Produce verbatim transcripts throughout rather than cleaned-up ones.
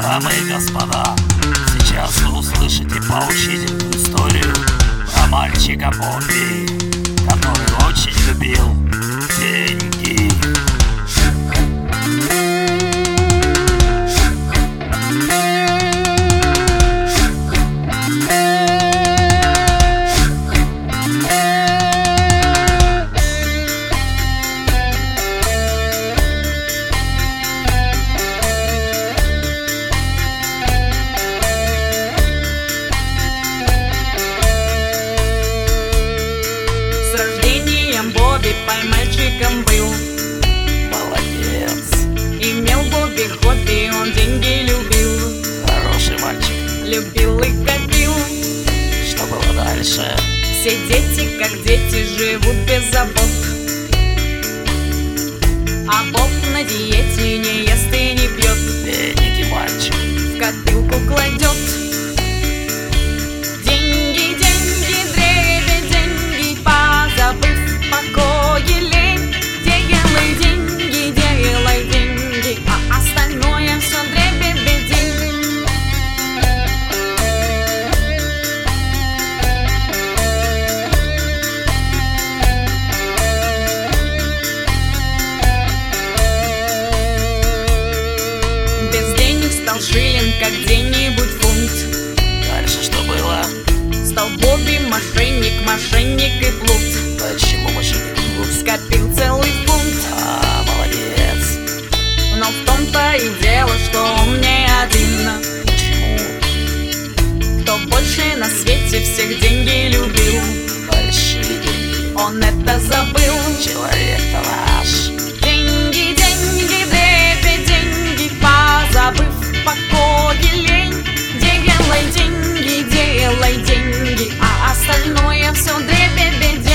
Дамы и господа, сейчас вы услышите поучительную историю про мальчика Бобби, который очень любил деньги. Бобби мальчиком был. Молодец. Имел Бобби хобби, он деньги любил. Хороший мальчик. Любил и копил. Что было дальше? Все дети, как дети, живут без забот. А Боб на диете не ест и не пьет. Бедненький мальчик. В копилку кладет. Деньги, деньги, дребедень, деньги, позабыв покой и лень. Делай деньги, делай деньги, а остальное все дребедень. Без денег стал шиллинг, как где-нибудь фунт. Дальше что было? Стал Бобби мошенник, мошенник и плут. Почему мошенник и плут? Скопил целый фунт. А, молодец. Но в том-то и дело, что он не один. Почему? Кто больше на свете всех деньги любил. Большие деньги. Он это забыл. Человек-то наш. Деньги, деньги, дребедень, деньги, позабыв покой и лень. Делай деньги, делай деньги, а остальное все дребедень.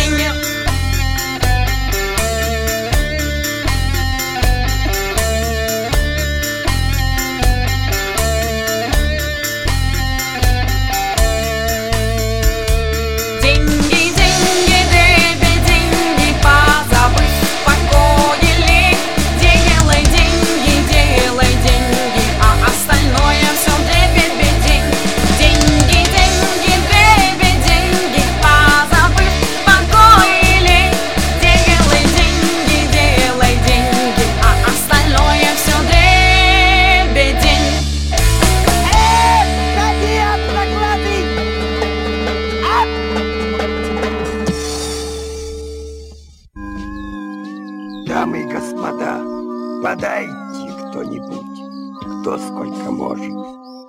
Деньги, деньги, дребедень, деньги, позабыв покой и лень. Делай деньги, делай деньги, а остальное все дребедень. Деньги, деньги, дребедень, деньги, позабыв покой и лень. Делай деньги, делай деньги, а остальное все дребедень. Дамы и господа, подайте кто-нибудь, кто сколько может.